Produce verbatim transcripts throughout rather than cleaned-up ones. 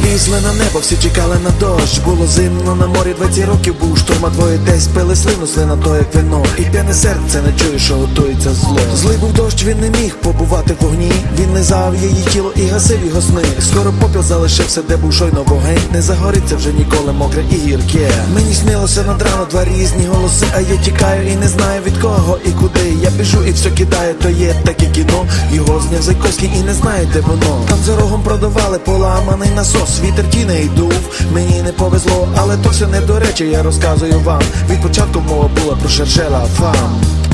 Лізли на небо, всі чекали на дощ. Було зимно на морі, двадцять років був шторм, а двоє десь пили слину, слина то як вино. І п'яне серце не чує, що готується зло. Злий був дощ, він не міг побувати в вогні. Він лизав її тіло і гасив його сни. Скоро попіл залишився, де був щойно вогонь. Не загориться вже ніколи мокре і гірке. Мені снилося над рано два різні голоси, а я тікаю і не знаю від кого і куди. Я біжу і все кидаю, то є таке кіно. Його зняв Зайковський і не знає, де воно. Там за рогом продавали поламаний насос. Вітер тіней дув, мені не повезло, але то все не до речі, я розказую вам. Від початку мова була про Шершеля Фам.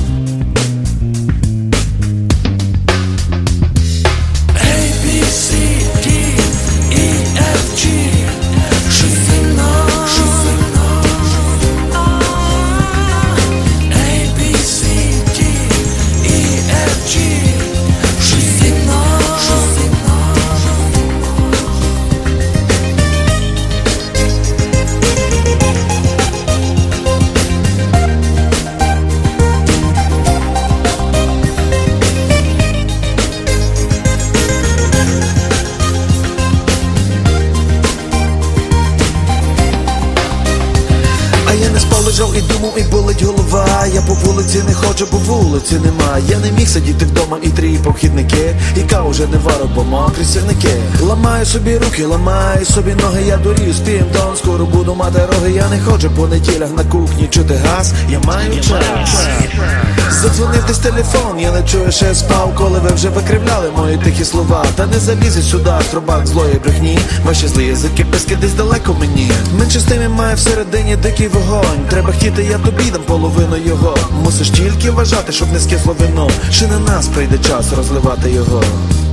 Я не спав, лежав і думав, і болить голова. Я по вулиці не ходжу, бо вулиці нема. Я не міг сидіти вдома і тріпав вхідники. І каву вже не варив, бо мокрі сірники. Ламаю собі руки, ламаю собі ноги. Я дурію з півдон, скоро буду мати роги. Я не ходжу по неділях на кухні чути газ. Я маю час. Задзвонив десь телефон, я не чую, що я спав. Коли ви вже викривляли мої тихі слова. Та не залізе сюди, трубак злої брехні. Ваші злі язики писки десь далеко мені. Менше з тим має всередині дикий вогонь. Треба хотіти, я тобі дам половину його. Мусиш тільки вважати, щоб не скисло вино. Ще на нас прийде час розливати його.